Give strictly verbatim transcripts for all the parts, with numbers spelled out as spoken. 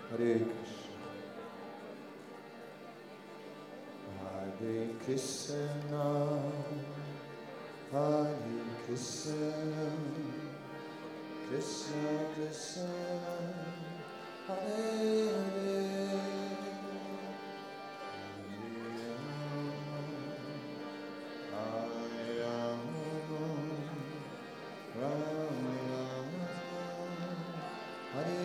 Hare Krishna, Hare Krishna, Krishna Krishna, Hare Hare, Hare Rama, Rama Rama, Hare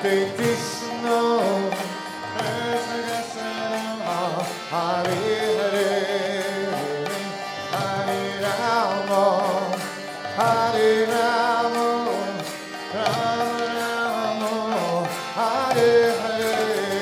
Hare Krishna, Krishna Krishna, Hare Hare, Hare Rama, Hare Rama, Rama Rama, Hare Hare.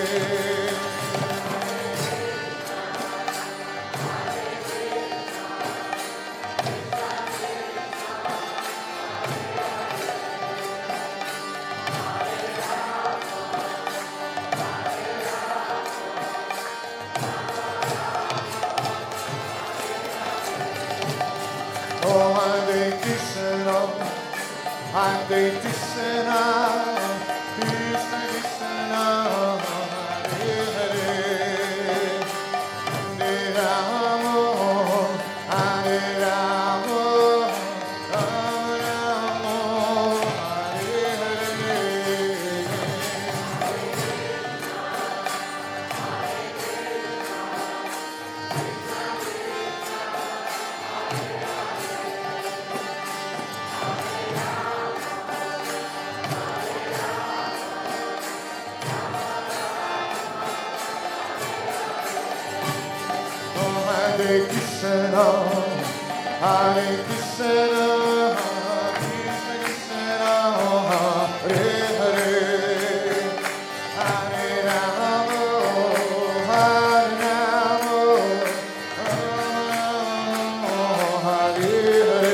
Oh, Hare Krishna, Hare Krishna, Krishna Krishna, Hare Hare, Hare Rama, Hare Rama, Rama Rama, Hare Hare. Hare Krishna, Hare Krishna, Krishna Krishna, Hare Hare, Hare Rama, Hare Rama, Rama Rama, Hare Hare.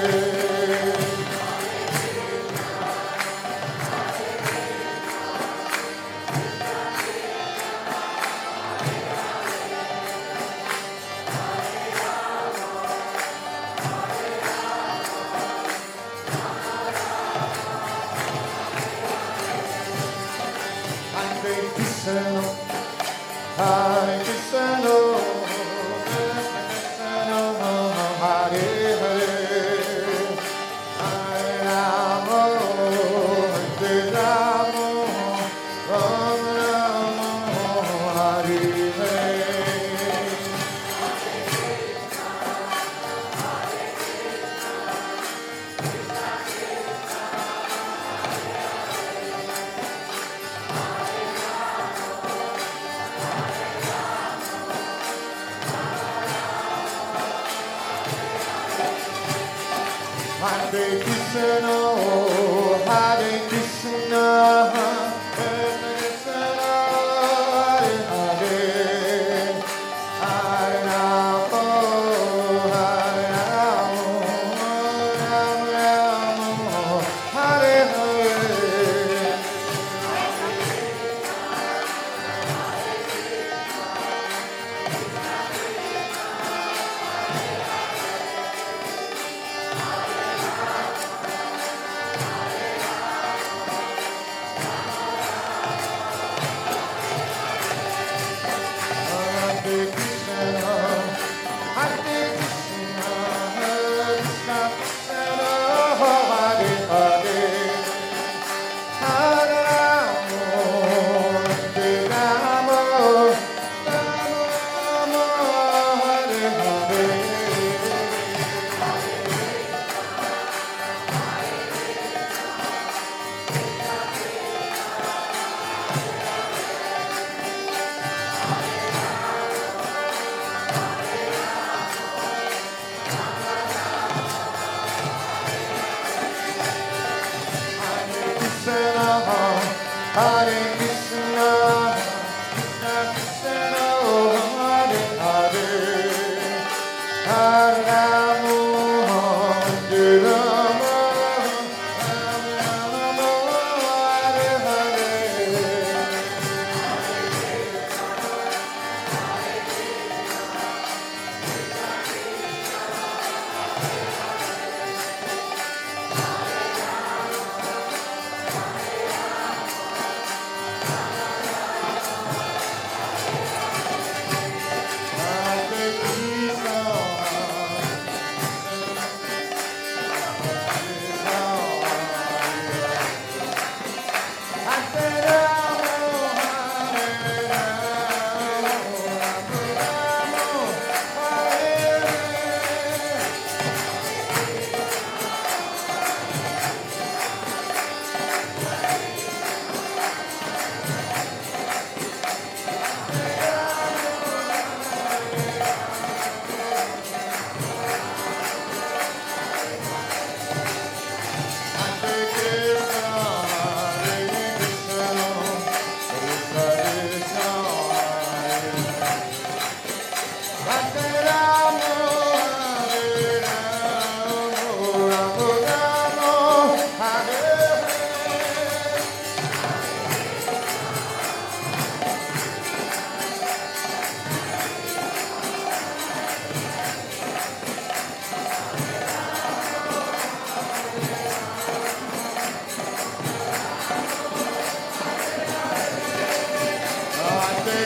Hare Krishna, Hare Krishna, Krishna Krishna, Hare Hare, Hare Rama, Hare Rama, Rama Rama, Hare Hare. Hare Krishna, Hare Krishna, Krishna Krishna, Hare Hare, Hare Rama, Hare Rama, Rama Rama, Hare Hare.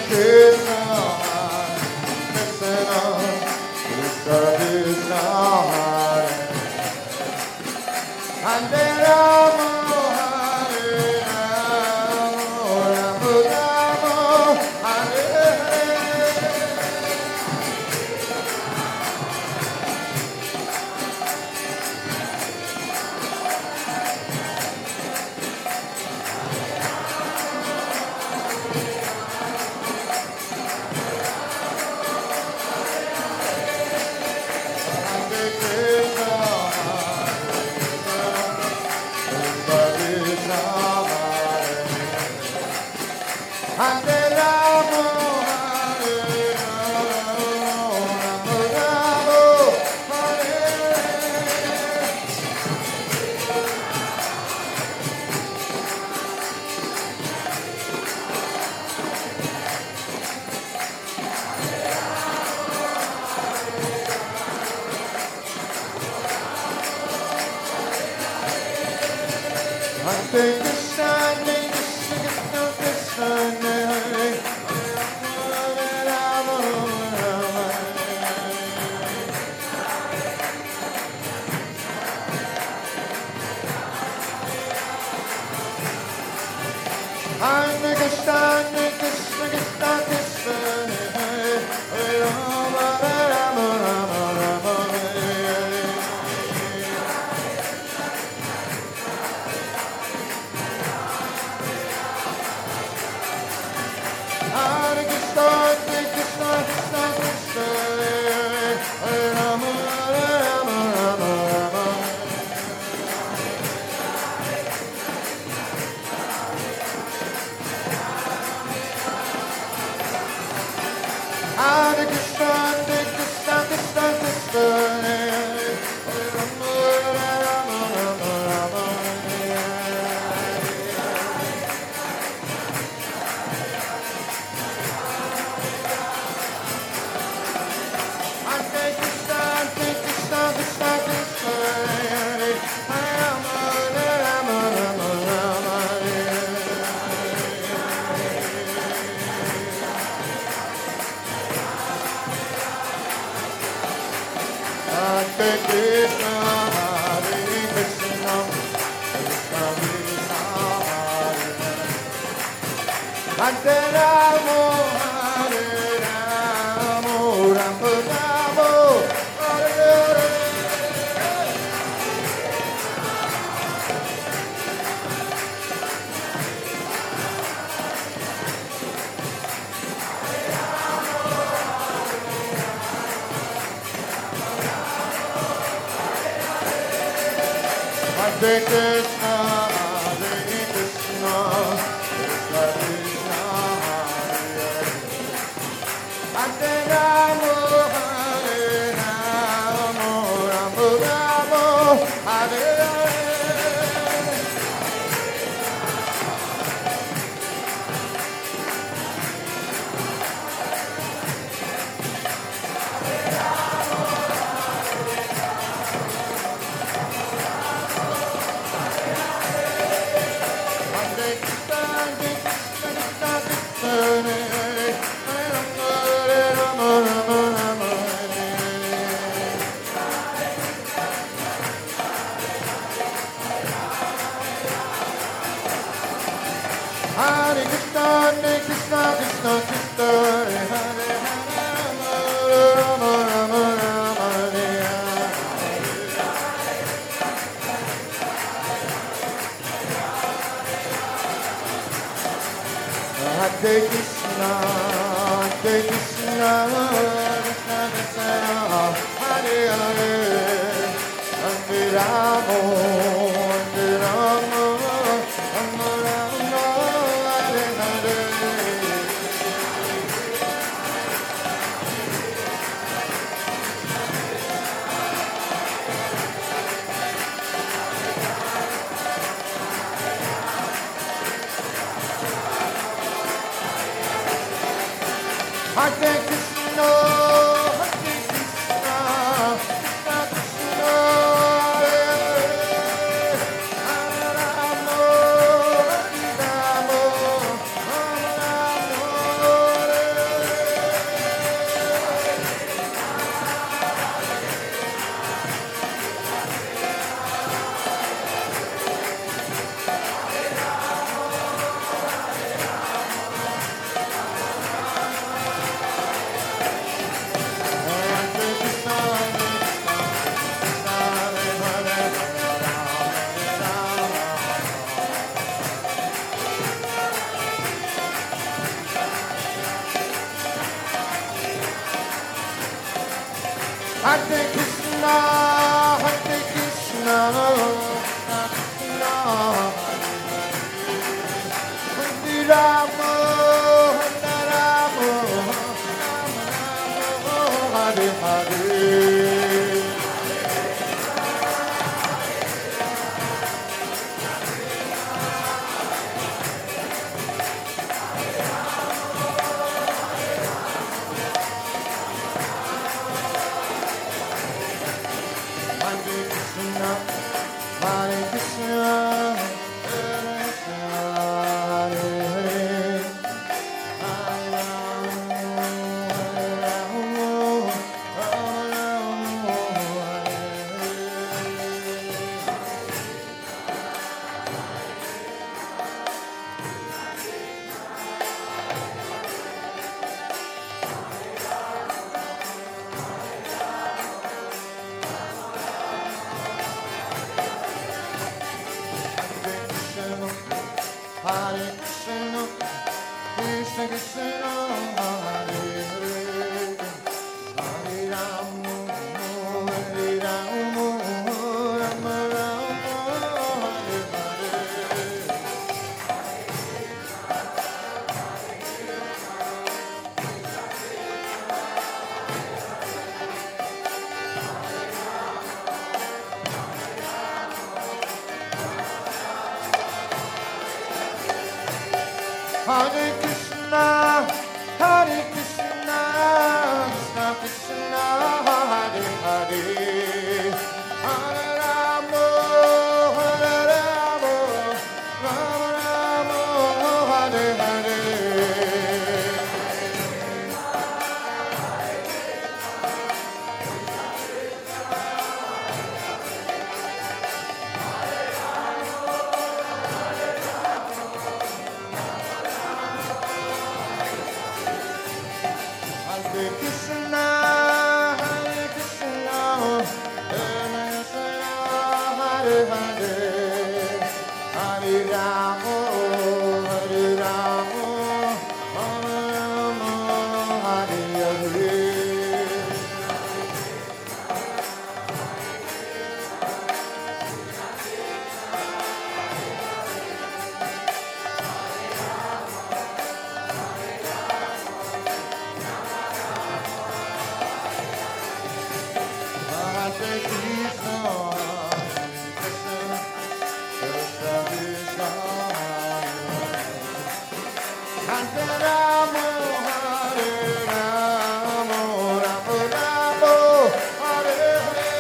Krishna, Krishna, Krishna Krishna, Hare Rama, Hare Rama, Rama Rama, Hare Hare. Hare Rama, Hare Rama, Rama Rama, Hare Krishna, Hare Krishna, Krishna Krishna, Hare Hare, Rama Rama, Hare Krishna, Hare Krishna, Krishna Krishna, Hare Hare, Rama Rama, Rama Rama, Hare Hare. Hare Krishna, Hare Krishna, Krishna Krishna, Hare Hare, Rama Rama, Rama Rama. Hare Krishna, Hare Krishna, Krishna Krishna, Hare Hare, Rama Rama, Rama Rama, Hare Hare Krishna, Hare Krishna, Krishna Krishna, Hare Hare, Rama Rama, Rama Rama, Hare Hare Krishna, Hare Krishna, Krishna Krishna, Hare Hare, Rama, Hare Rama, Rama Rama, Hare Hare. Hare Krishna, Hare Krishna, Krishna Krishna, Hare Hare, Hare Rama, Hare Rama, Rama Rama, Hare Hare. Hare Krishna, Hare Krishna, Krishna Krishna, Hare Hare, Rama Rama, Rama Hare Hare. Hare Krishna, Hare Krishna, Krishna Krishna, Hare Hare, Rama Rama, Rama Rama, Hare Hare. Hare Krishna, Hare Krishna, Krishna Krishna, Hare Hare, Hare Rama, Hare Rama, Rama Rama, Hare Hare. Hare Krishna, Hare Krishna, Krishna Krishna, Hare Hare, Hare Rama, Hare Rama, Rama Rama, Hare Hare Krishna, Hare Krishna, Krishna Hare Rama, Hare Rama, Hare Hare. Hare Krishna, Hare Krishna, Hare Hare, Hare Rama, Hare Rama, Hare Krishna, Krishna Krishna, Hare Hare, Hare Rama, Hare Rama, Rama Rama, Hare Hare. Hare Krishna, Hare Krishna, Krishna Krishna, Hare Hare, Hare Rama, Hare Rama, Rama Rama, Hare Hare. Hare Krishna, Hare Krishna, Krishna Krishna, Hare Hare, Hare Rama, Hare Rama, Rama Rama, Hare Hare. Hare Krishna, Krishna Krishna, Krishna Hare Rama, Hare Rama, Rama Rama, Hare Hare.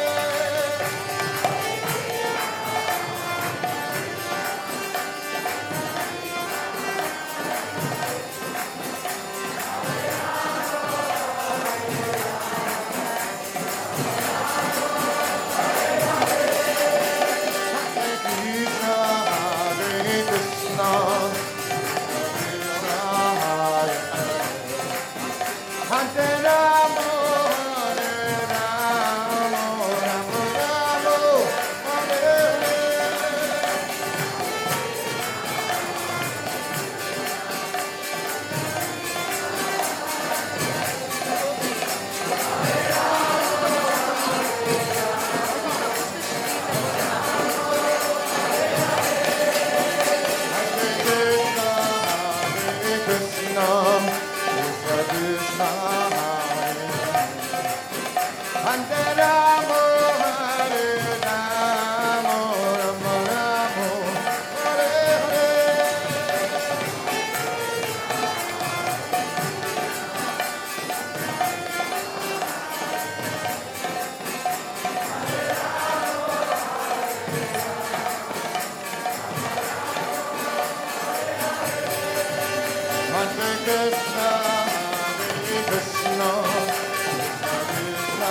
Krishna, Hare Krishna, Krishna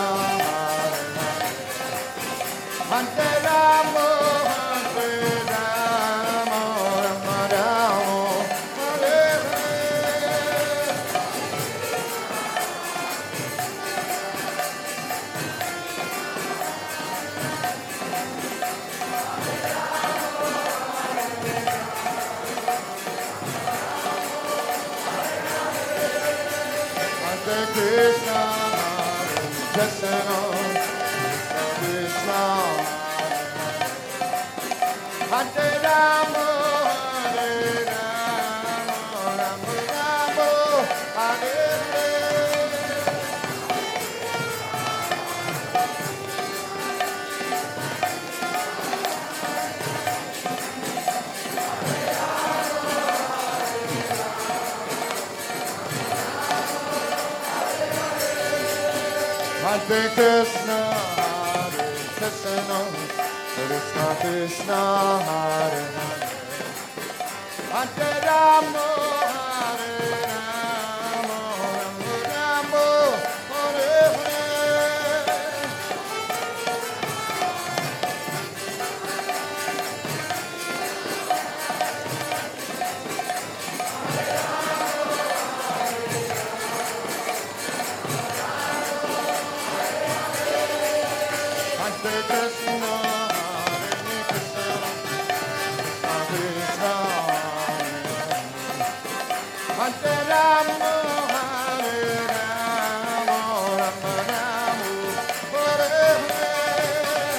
Krishna, Hare Rama, Hare Rama, Rama Rama, Hare Hare. Hare Krishna, Hare Krishna. Hare Krishna, Hare Krishna, Krishna Krishna, Hare Hare, Hare Rama, Hare Rama, Rama Rama, Hare Hare. Hare Krishna, Hare Krishna, Krishna Krishna, Hare Rama, Hare Rama, Rama Rama, Hare Hare.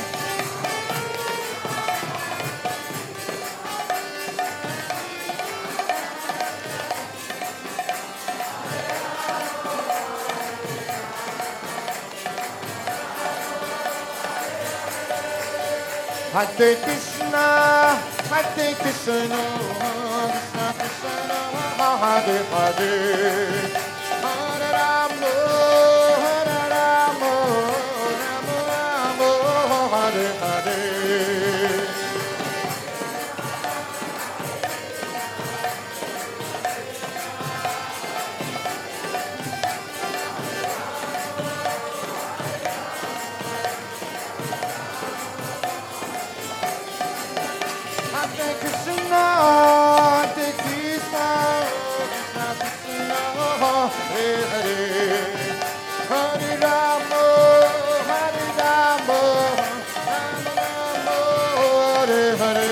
Hare Krishna, Hare Krishna, Krishna Krishna, Hare Hare, Hare Rama, Hare Rama, Rama Rama, Hare Hare. Hare Krishna, Hare Krishna, Krishna Krishna, Hare Hare, Hare Rama, Hare Rama, Rama Rama, Hare Hare.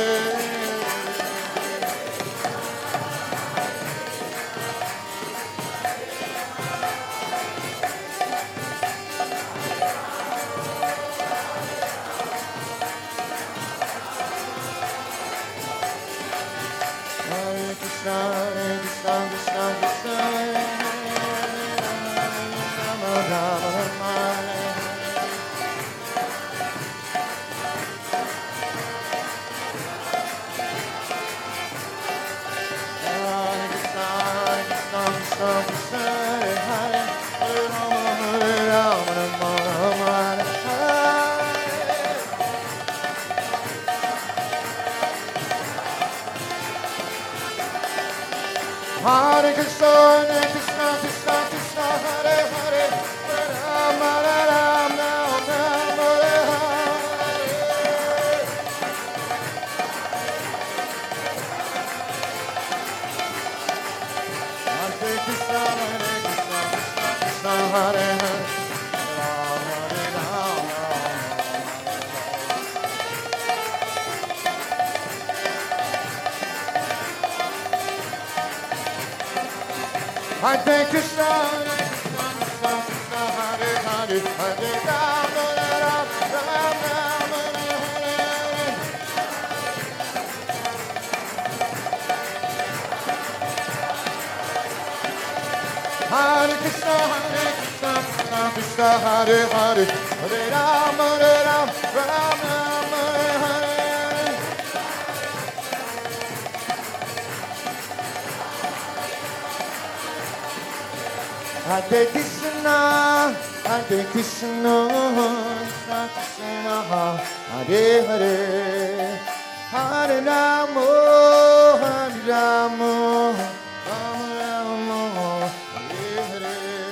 Hare Krishna, Hare Krishna, Krishna Krishna, Rama Rama, Rama Hare Krishna, Hare Krishna, Krishna Krishna, Hare Hare, Hare Rama, Hare Rama, Rama Rama, Hare Hare. Hare Krishna, Hare Krishna, Krishna Krishna, Hare Hare, Hare Rama, Hare Rama, Rama Rama, Hare Hare. Hare Krishna, Hare Krishna, Krishna Krishna, Hare Hare, Rama, Hare Rama. Hare Krishna, Hare Krishna, Krishna Krishna, Hare Hare, Hare Rama, Hare Rama, Rama Rama, Hare Hare. Hare Krishna, Hare Krishna, Krishna Krishna, Hare Hare, Hare Rama, Hare Rama, Rama Rama, Hare Hare. Hare Krishna, Hare Krishna, Krishna Krishna, Hare Hare, Hare Rama, Hare Rama, Rama Rama, Hare Hare.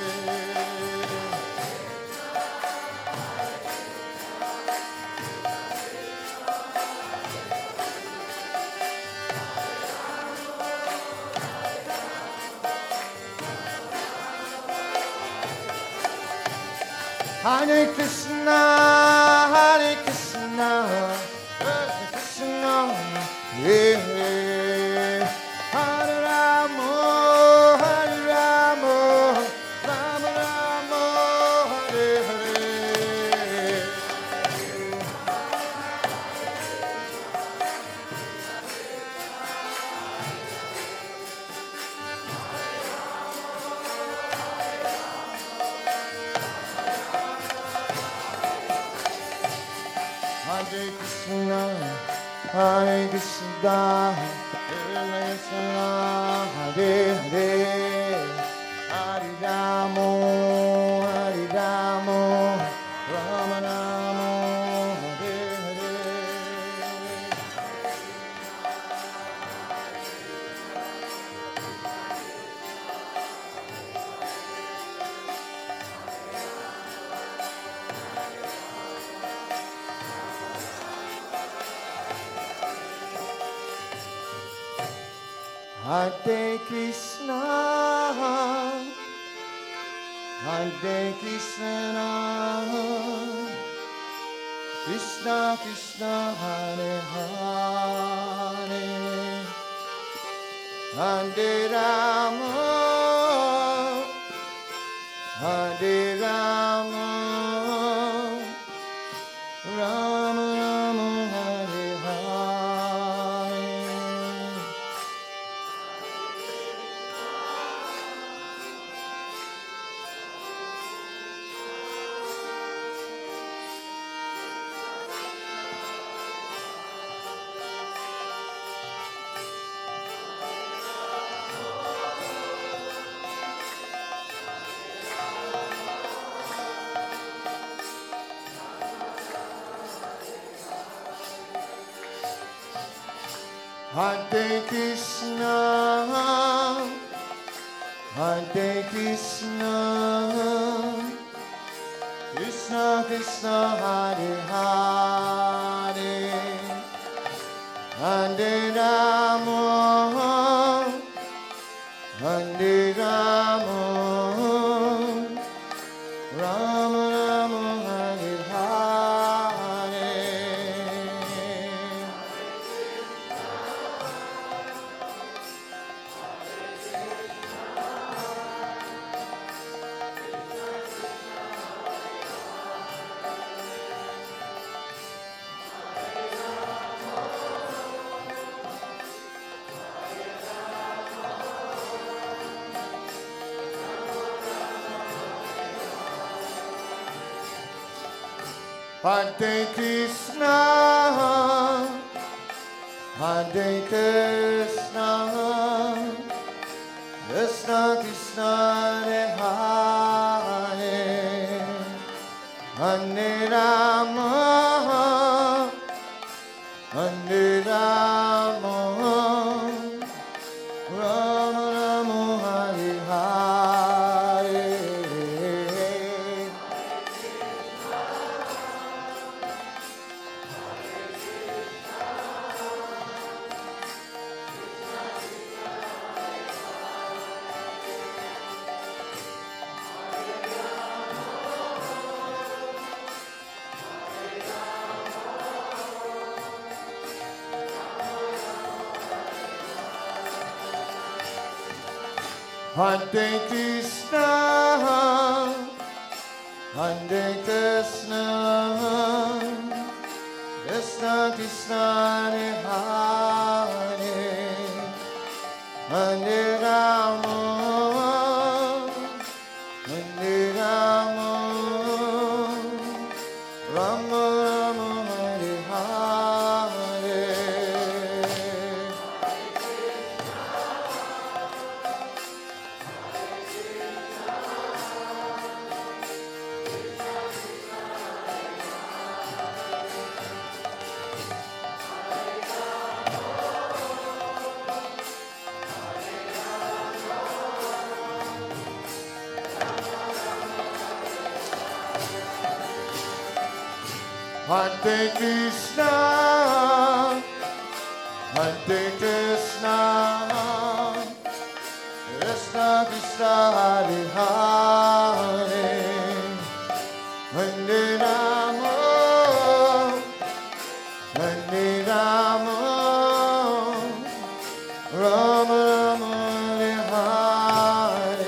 Hare Krishna, Hare Krishna, Hare Krishna, Hare Hare, Hare Rama, Hare Rama, Rama Rama, Hare Hare. Hare Krishna, Hare Krishna, Hare Krishna, Hare Hare, Hare Rama, Hare Rama, Hare Krishna, Hare Krishna, Krishna Krishna, Hare Hare, Hare Rama, Hare Rama, Rama Rama, Hare Hare. Hare Krishna, Hare Krishna, Krishna Krishna, Hare Hare, Hare Rama, Hare Rama, Rama Rama, Hare Hare. Hare Krishna, Hare Krishna, Krishna Krishna, Hare Hare, Hare Rama, Hare Rama, Rama Rama, Hare Hare. Hare Krishna, Hare Krishna, Krishna Krishna, Hare Hare, Hare Rama, Hare Rama, Rama Rama, Hare Hare. Hare Krishna, Hare Krishna, Krishna Krishna, Hare Hare, Hare Rama, Hare Rama, Rama Rama, Hare Hare.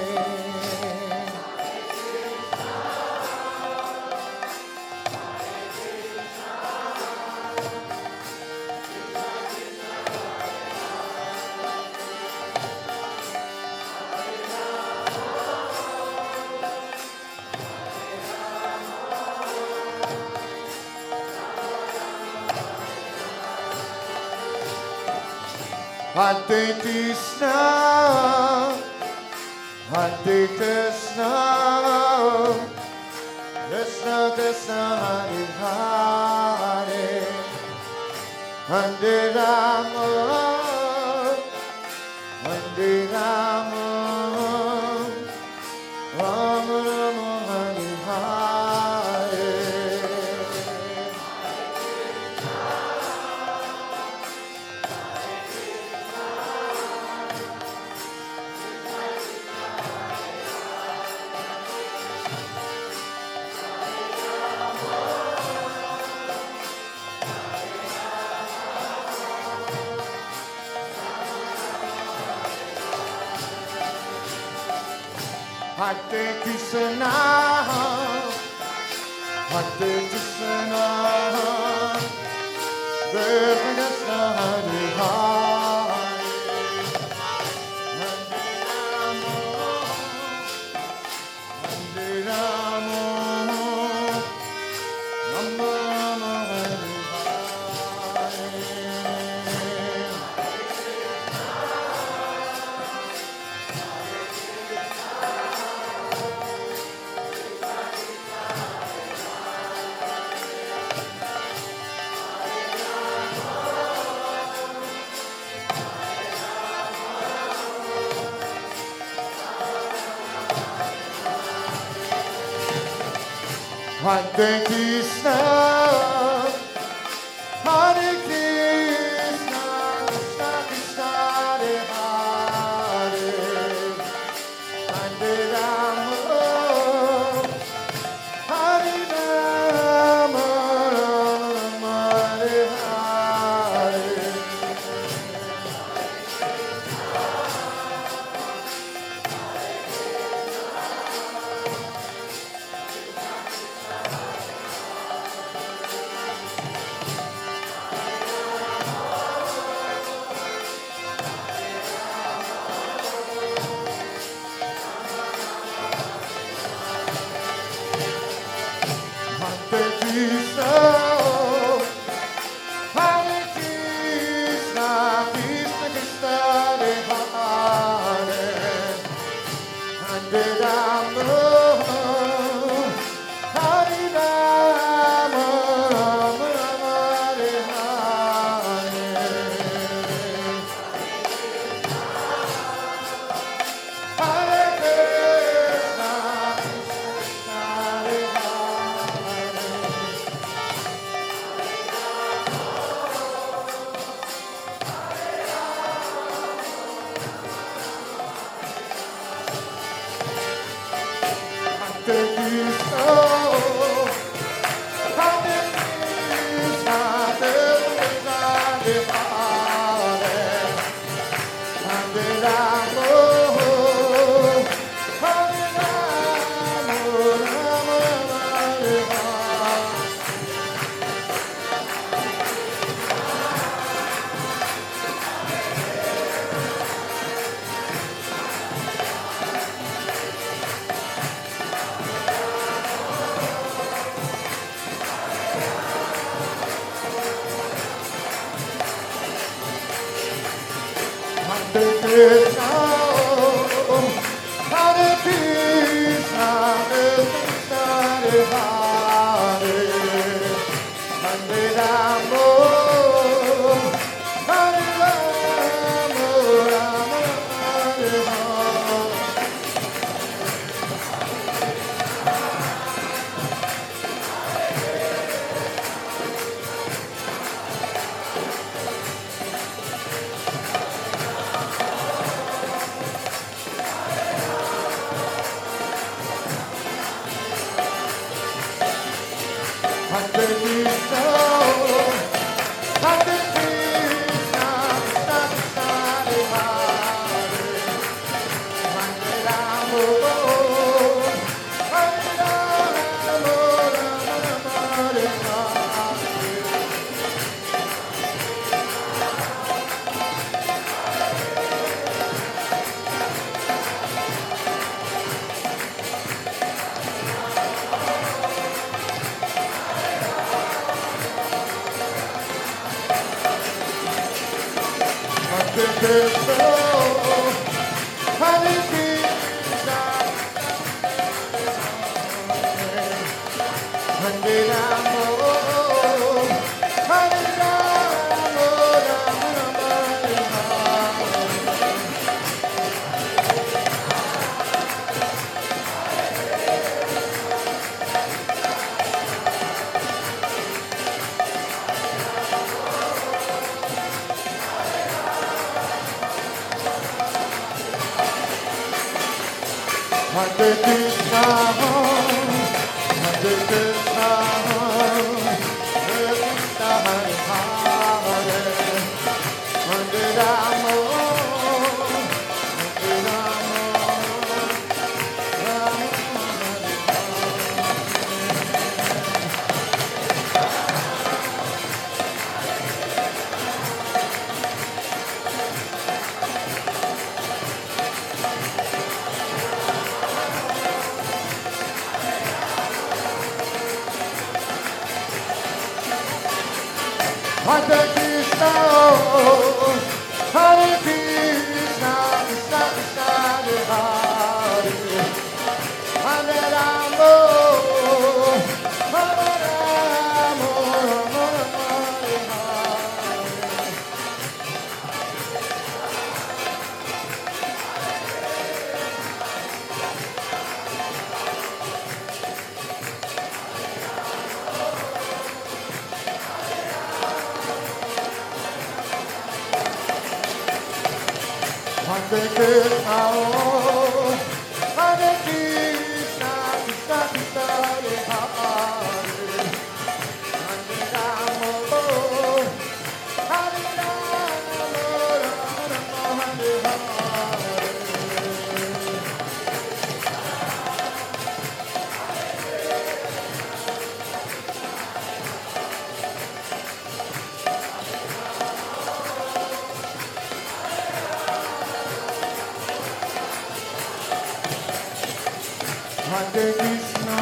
Hare Krishna, Hare Krishna, Krishna Krishna, Hare Hare, Hare Rama, Hare Rama, Rama Rama, Hare Hare. Hare Krishna, Hare Krishna, Krishna Krishna, Hare Hare, Hare Rama, Rama Rama, Hare Hare. Hare Krishna, Hare Krishna, Krishna Krishna, Hare Hare, Hare Rama, Hare Rama, Rama Hare Hare. Hare Krishna, Hare Krishna, Krishna Krishna, Hare Hare, Hare Rama, Hare Rama, Rama Rama, Hare Hare, Hare Krishna, Krishna Hare Hare. Hare Krishna, Hare Krishna, Krishna Hare Hare, Hare Rama, Hare Rama, Rama Rama, Hare Hare. Hare Krishna, Hare Krishna, Krishna Hare Hare, Hare Rama, Hare Rama, Rama Hare Hare. Hare Krishna, Hare Krishna, Krishna Krishna, Hare Hare, Hare Rama, Hare Rama, Rama Rama, Hare Hare. Hare Krishna, Hare Krishna, Hare Rama, Hare Rama, Rama Rama, Hare Hare. Hare Krishna, Hare Krishna, Hare Krishna, Hare Hare, Hare Rama, Hare Rama, Hare Krishna, Hare Krishna, Krishna Krishna, Hare Hare, Hare Rama, Hare Rama, Rama Rama, Hare Hare. Hare Krishna, Hare Krishna, Krishna Krishna, Hare Hare, Hare Rama, Hare Rama, Rama Rama, Hare Hare. Hare Krishna,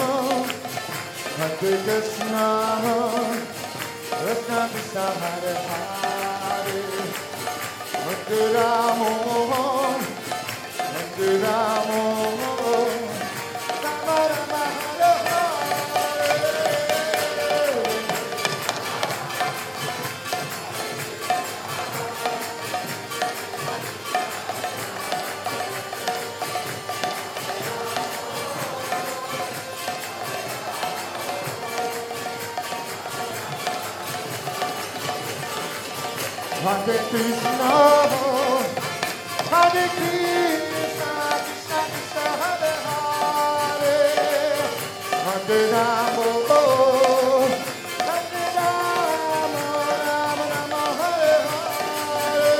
Hare Krishna, Krishna Krishna, Hare Hare, Hare Rama, Hare Rama, Rama Rama, Hare Hare. Hare Krishna, Hare Krishna, Krishna Krishna, Hare Hare, Hare Rama, Hare Rama, Rama Rama, Hare Hare.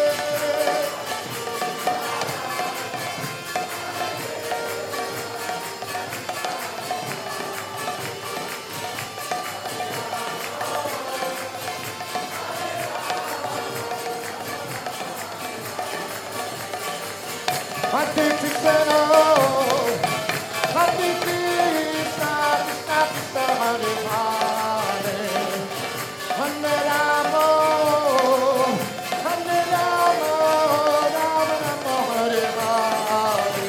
Hare Krishna, Hare Krishna, Krishna Krishna, Hare Hare, Hare Rama, Hare Rama, Rama Rama, Hare Hare.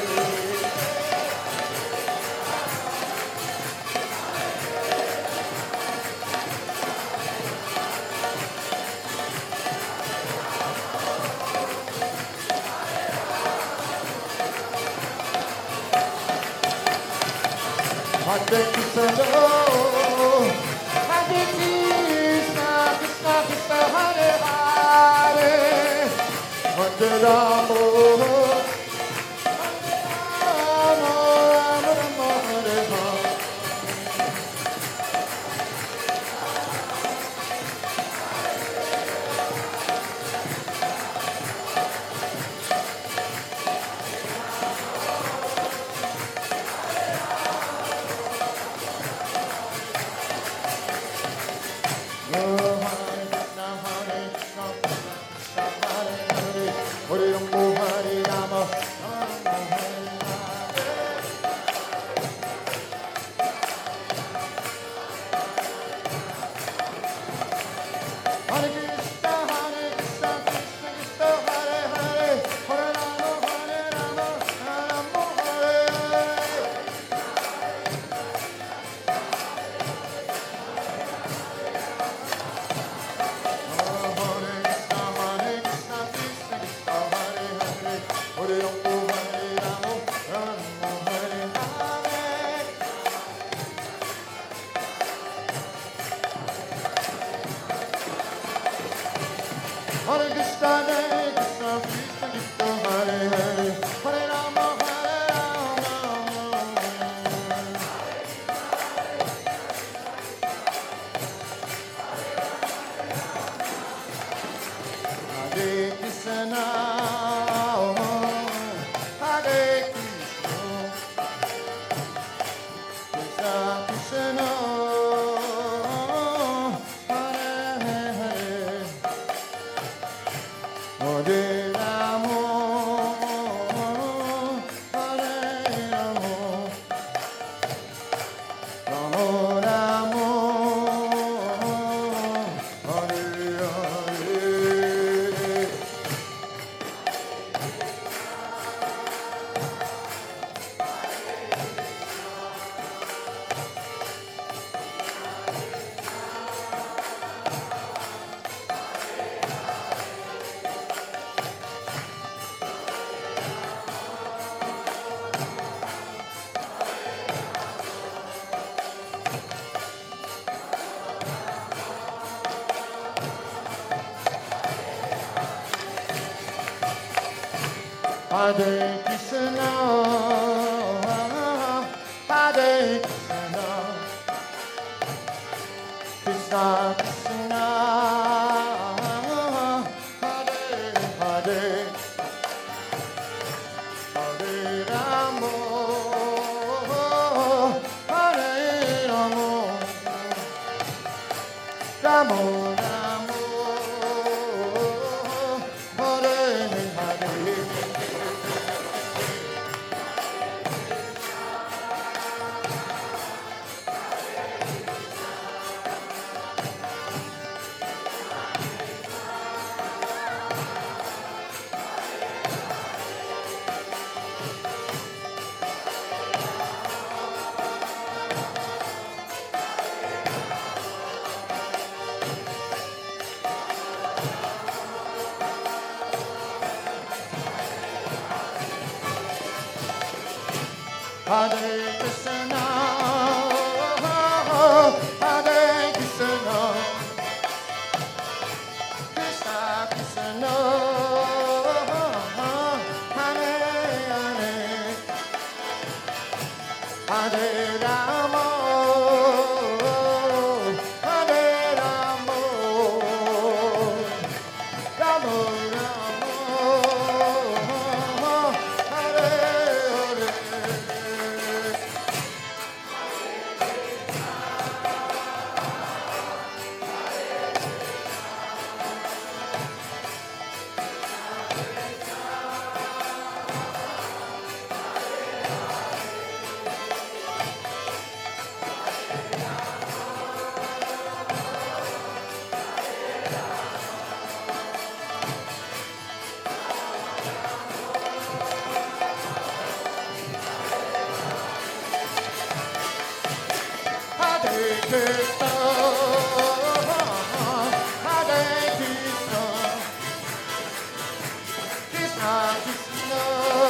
Hare Krishna, Hare Krishna, Krishna Krishna, Hare Hare, Hare Rama, Hare Rama, Rama Rama, Hare Hare. Hare Krishna, Hare Krishna, Krishna Hare Hare, Hare Rama, Hare Hare Krishna, Hare Krishna, Krishna Krishna, Hare Hare, Hare Rama, Hare Rama, Rama Rama, Hare Hare. Hare Krishna, Hare Krishna, Krishna Krishna, Hare Hare, Hare Rama, Hare Rama, Rama Rama, Hare Hare. Hare Krishna, Hare Krishna, Krishna Krishna,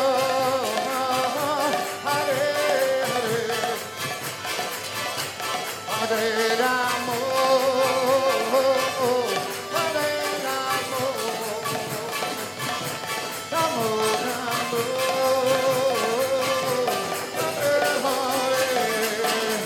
Hare Hare, Hare Rama, Hare Rama, Rama Rama, Hare Hare.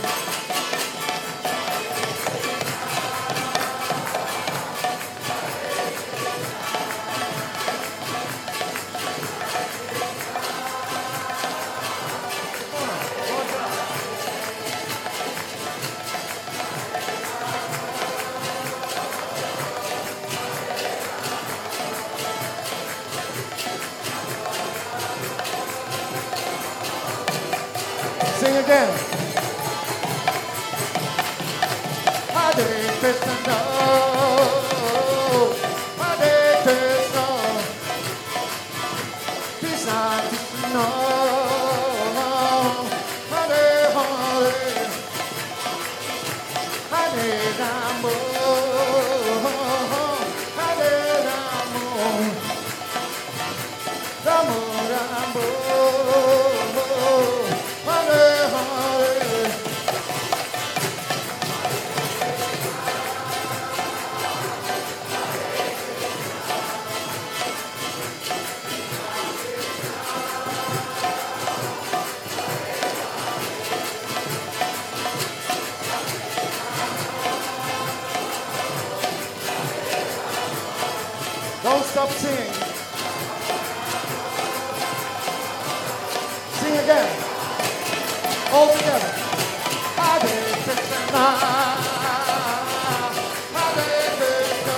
Sing again. Hare Krishna, Hare Krishna, Krishna Krishna, Hare Hare, Hare Rama, Hare Rama, Rama Rama, Hare Hare. Don't stop singing. Sing again. All together. Hare Krishna, Hare Krishna,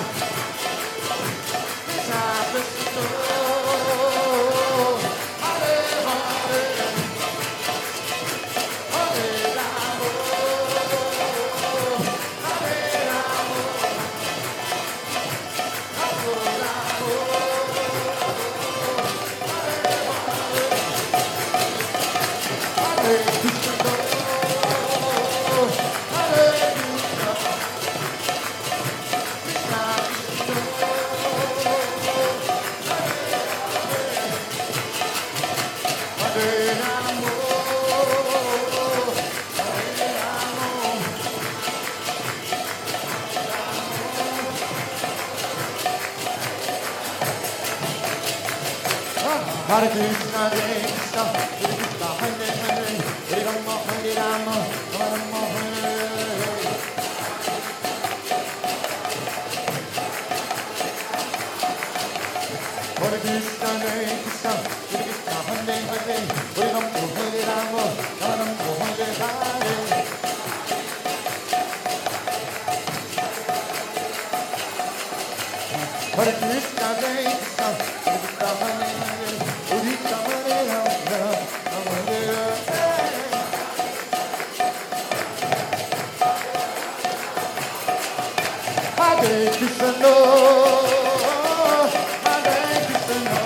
Krishna Krishna, Hare Hare, Hare Rama, Hare Rama, Rama Rama, Hare Krishna, Hare Krishna, Hare Krishna, Hare Krishna, Krishna Krishna, Hare Hare, Hare Rama, Hare Rama, Rama Rama, Hare Hare. Hare Krishna, Hare Krishna, Krishna Krishna, Hare Hare, Hare Rama, Hare Rama, Rama Rama, Hare Hare. Hare Krishna, Hare Krishna, Krishna Krishna, Hare Hare, Hare Rama, Hare Rama, Rama Hare Hare. Hare Krishna, Hare Krishna,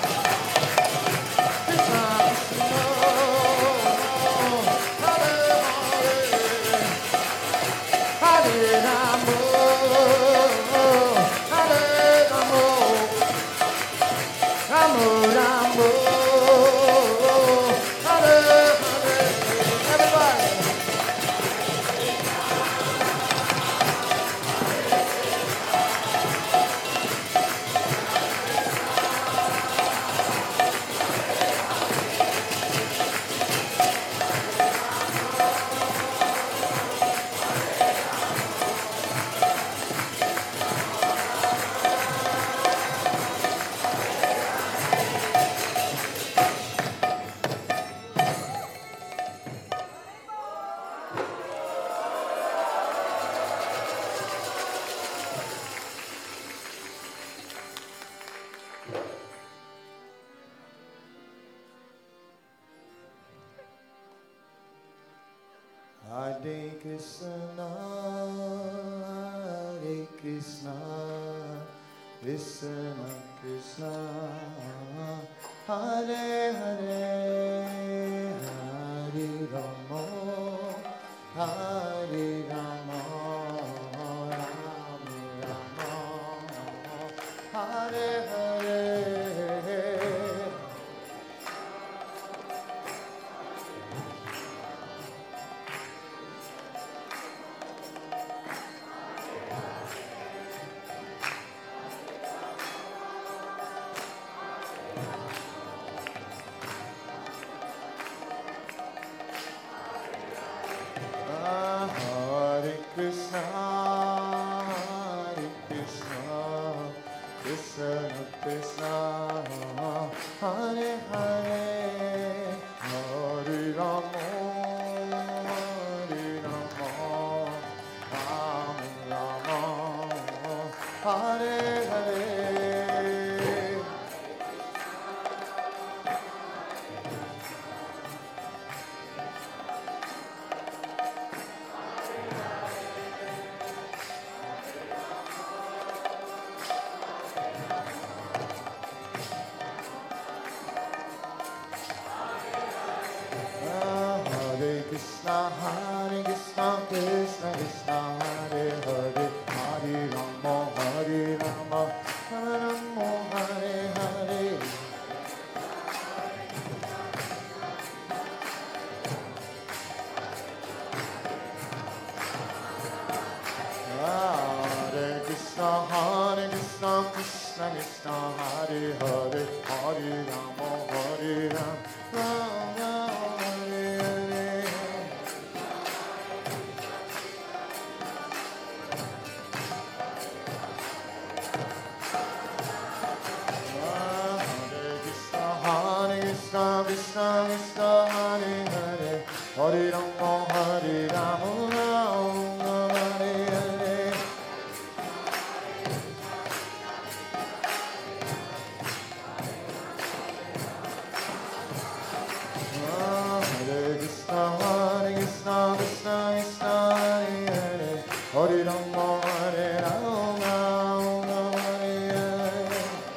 Krishna Krishna, Hare Hare, Hare Rama, Hare Rama, Rama Rama, Hare Hare. Everybody. Hare Krishna, Hare Krishna, Krishna Krishna, Hare Hare, Hare Rama, Hare Rama, Rama Rama, Hare Hare. Hare Krishna, Hare Krishna, Krishna Krishna, Hare Hare, Hare Rama, Hare Rama, Rama Rama, Hare Hare. Hare Krishna, Hare Krishna, Krishna Krishna, Hare Hare, Hare Rama, Hare Rama, Rama Rama, Hare Hare. Hare Krishna, Hare Krishna, Krishna Krishna, Hare Hare, Hare Rama, Hare Rama, Rama Rama, Hare Hare. Hare Krishna, Hare Krishna, Krishna Krishna, Hare Hare, Hare Rama, Hare Rama, Rama Hare Hare. Hare Krishna, Hare Krishna, Krishna Krishna, Hare Hare, Hare Rama, Hare Rama, Rama Hare Hare.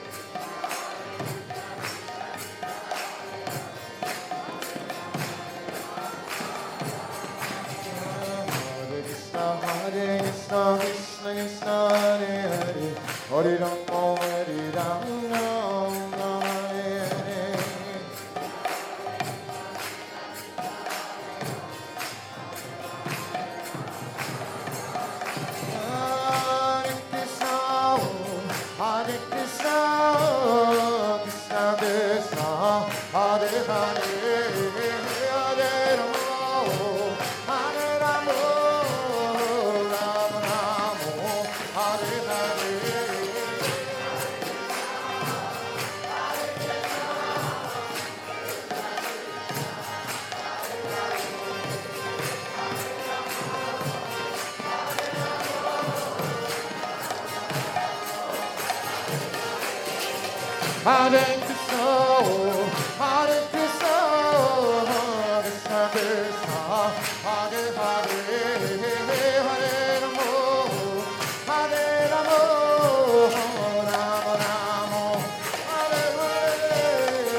Hare Krishna, Hare Krishna, Krishna Krishna, Hare Hare, Hare Rama, Hare Rama, Rama Hare Hare. Hare Krishna, Hare Krishna, Krishna Krishna, Hare Krishna, Hare Krishna, Krishna Krishna, Hare Hare, Hare Rama, Hare Rama, Rama Rama, Hare Hare.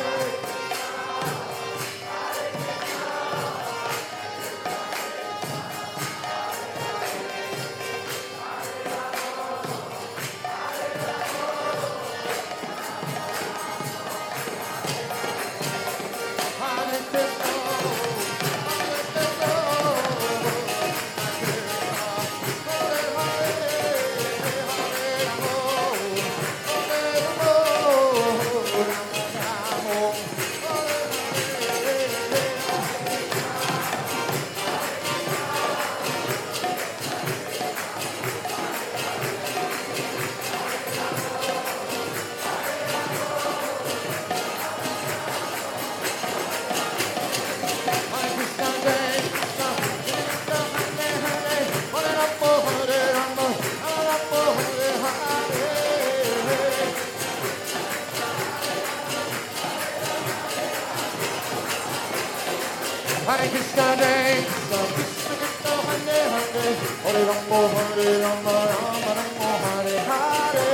Hare Krishna, Hare Krishna, Krishna Krishna, Hare Hare, Hare Rama, Hare Rama, Rama Rama, Hare Hare.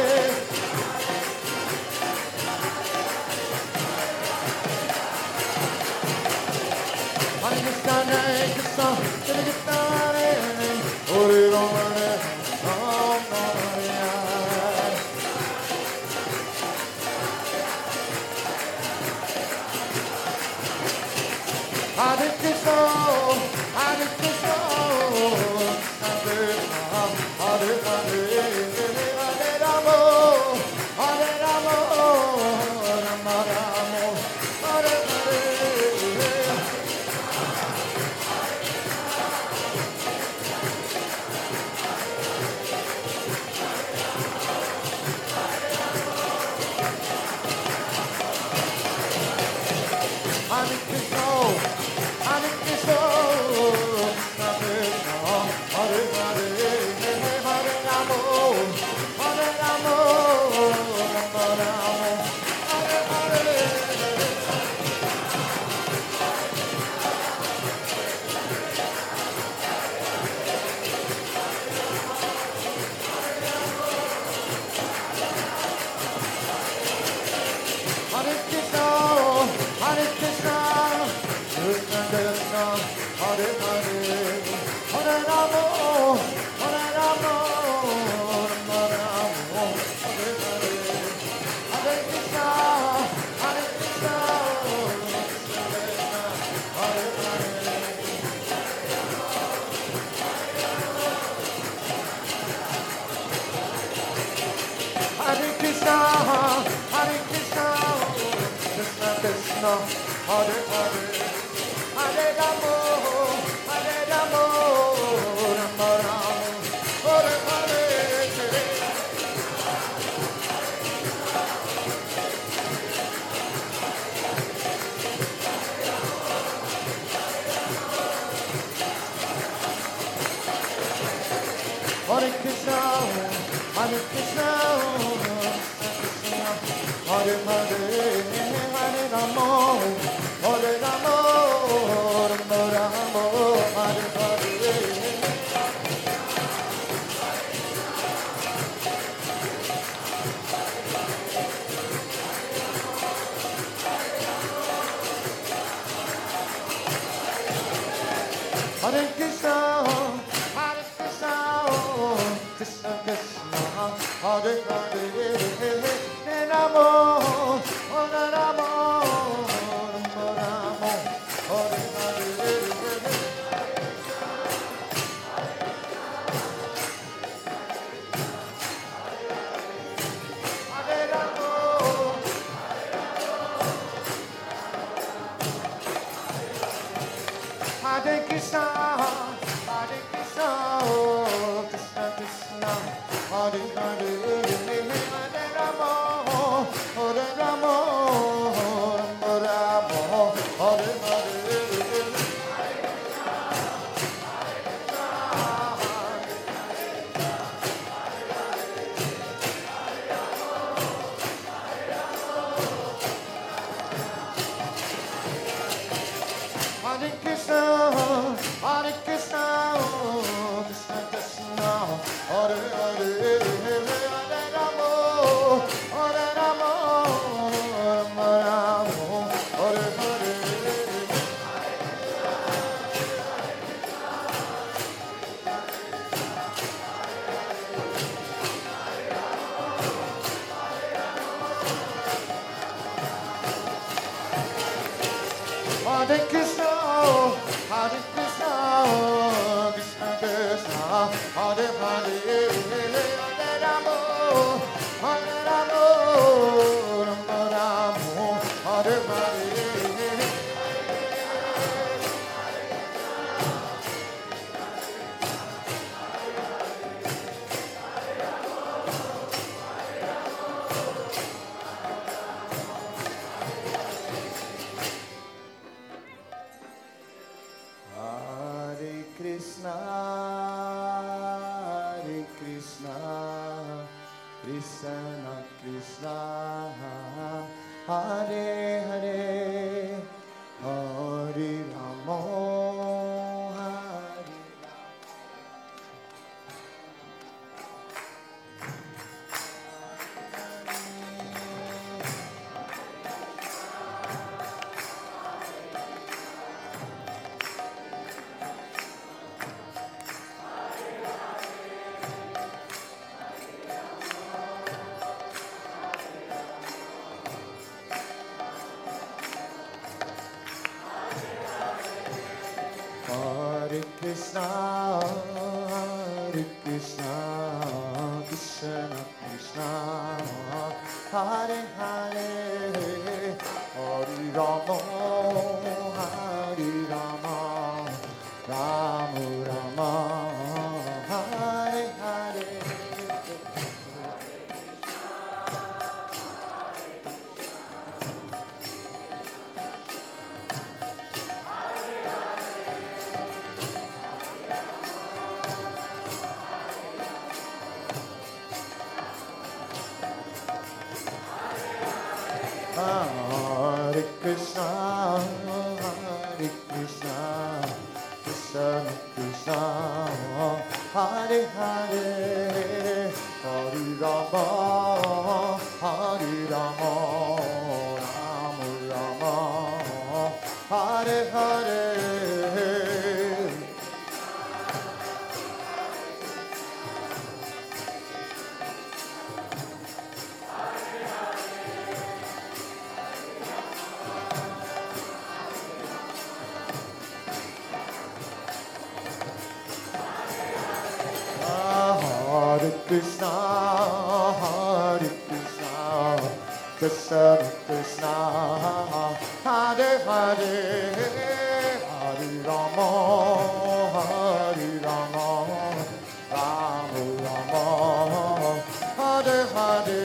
Hare Krishna, Hare Krishna, Krishna Krishna, Hare Hare, Hare Rama, Hare Rama, Hare Hare. Hare Krishna, Hare Krishna, Hare Krishna, Hare Hare, Hare Rama, Hare Rama, Rama Rama, Hare Hare. Hare Krishna, Hare Krishna, Krishna Krishna, Hare Hare, Hare Rama, Hare Rama, Rama Rama, Hare Hare. Hare Krishna, Hare Krishna, Krishna Krishna, Hare Hare, Hare Rama, Hare Rama, Rama Rama, Hare Hare, Hare Krishna, Hare Krishna, Krishna Krishna, Hare Hare. Hare Krishna, Hare Krishna, Krishna Krishna, Hare Hare, Hare Rama, Hare Rama, Rama Rama, Hare Hare. Hare Krishna, Hare Krishna, Krishna Krishna, Hare Hare, Hare Rama, Hare Rama, Rama Rama, Hare Hare. Hare Krishna, Hare Krishna, Krishna Krishna, Hare Hare, Hare Rama, Hare Rama, Rama Rama, Hare Hare. Hare Rama, Hare Krishna, Hare Krishna, oh, Krishna Krishna, Hare Hare, Hare Rama, Hare Rama, Rama Rama, Hare Hare. Hare Krishna, Hare Krishna, oh, Krishna Krishna, Hare Hare, Hare Rama, Hare Rama, Rama Rama, Hare Hare. Hare Krishna, Hare Krishna, Krishna Krishna, Hare Hare, Hare Rama, Hare Rama, Rama Rama, Hare Hare. Hare Krishna, Hare Krishna, Krishna Krishna, Hare Hare, Hare Rama, Hare Hare Krishna, Hare Krishna, Krishna Krishna, Hare Hare, Hare Rama, Hare Rama, Rama Rama, Hare Hare. Hare Krishna, Hare Krishna, Krishna Krishna, Hare Hare, Hare Rama, Hare Rama, Rama Rama, Hare Hare. Hare Krishna, Hare Krishna, Krishna Krishna, Hare Hare, Hare Rama, Hare Rama, Rama Rama, Hare Hare.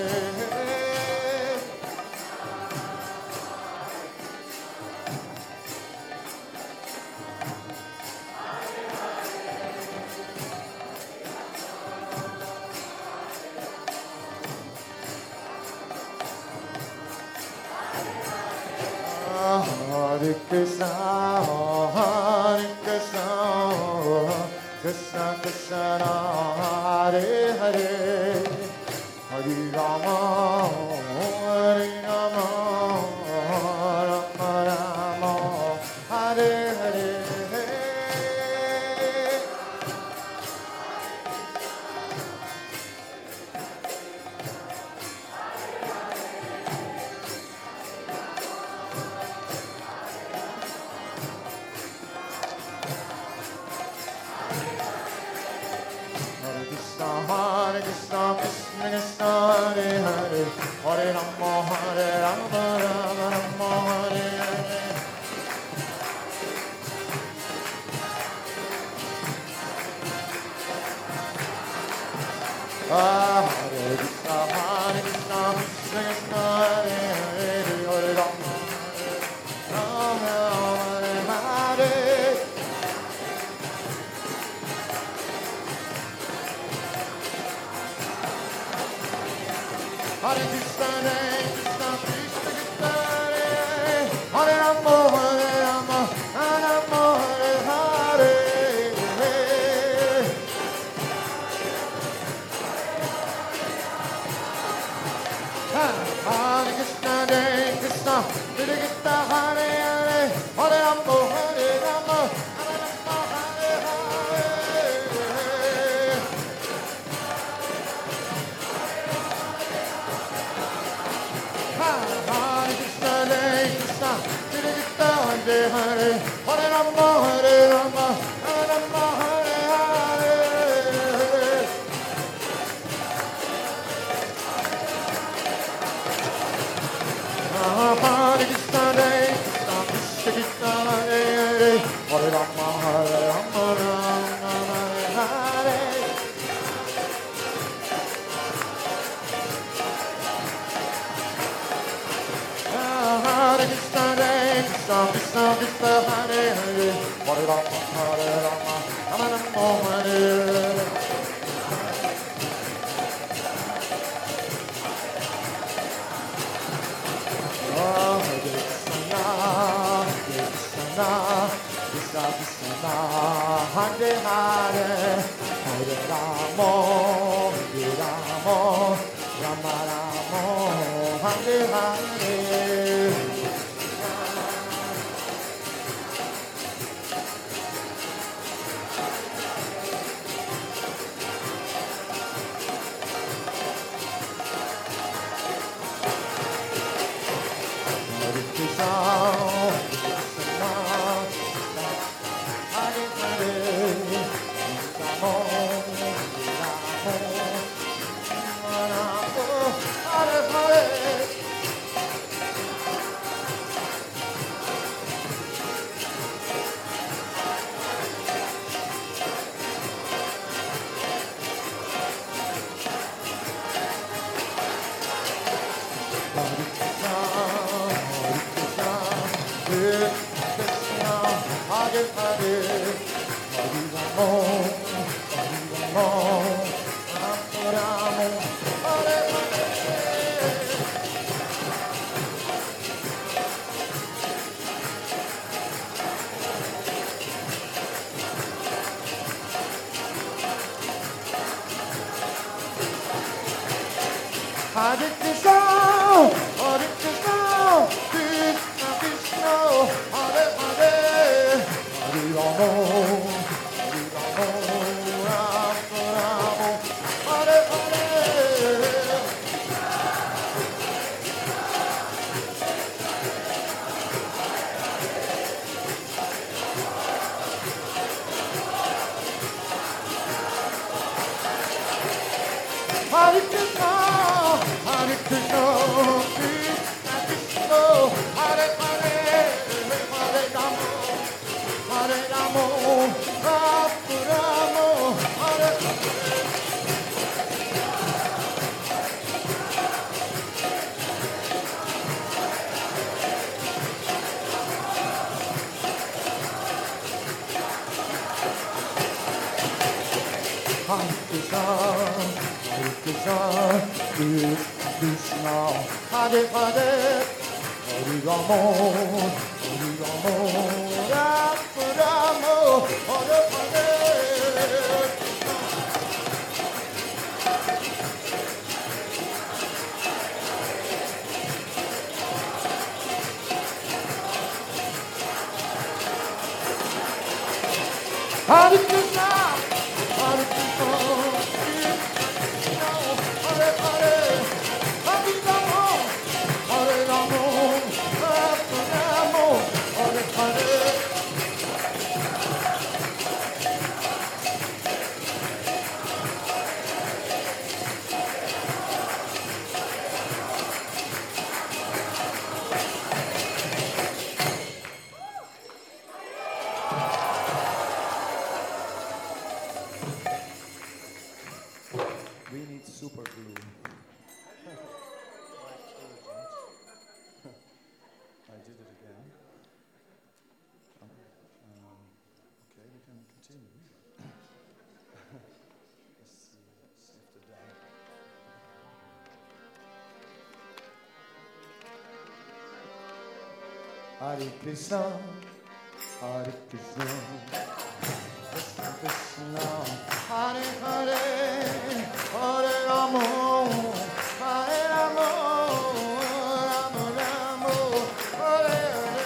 Hare Krishna, Hare Krishna, Krishna Krishna, Hare Hare, Hare Rama, Hare Rama, Rama Rama, Hare Hare. Hare Krishna, Hare Krishna, Krishna Krishna, Hare Hare, Hare Rama, Hare Rama, Rama Rama, Hare Hare. Hare Hare, Hare Rama, Hare Rama, Rama Rama, Hare Hare. Hare Krishna, Hare Krishna, Krishna Krishna, Hare Hare, Hare Rama, Hare Rama, Rama Rama, Hare Hare. Hare Krishna, Hare Krishna, Krishna Krishna, Hare Hare, Hare Rama, Hare Rama, Rama Rama, Hare Hare. Hare Krishna, Hare Krishna, Krishna Krishna, Hare Hare, Hare Rama, Hare Rama, Rama Rama, Hare Hare. Hare Krishna, Hare Hare, Rama, Rama, Hare Hare. Hare Krishna, Hare Krishna, Krishna Krishna, Hare Hare, Hare Rama, Hare Rama, Rama Rama, Hare Hare. Hare Krishna, Hare Krishna, Krishna Krishna, Hare Hare, Hare Rama, Hare Rama, Rama Rama, Hare Hare. Hare Krishna, Hare Krishna, Krishna Krishna, Hare Hare, Hare Rama, Hare Rama, Rama Rama, Hare Hare. Hare Krishna, Hare Krishna, Krishna Krishna, Hare Hare, Hare Rama, Hare Rama, Rama Rama, Hare Hare. Hare Krishna, Hare Krishna, Krishna Krishna, Hare Hare, Hare Rama, Hare Rama, Rama Rama, Hare Hare. We need super glue. I did it again. Um, um, okay, we can continue. Let's see, let's see if the done. Hare Krishna, Hare Krishna, Krishna Krishna, Hare Hare, Hare Rama, Hare Rama, Rama Rama, Hare Hare.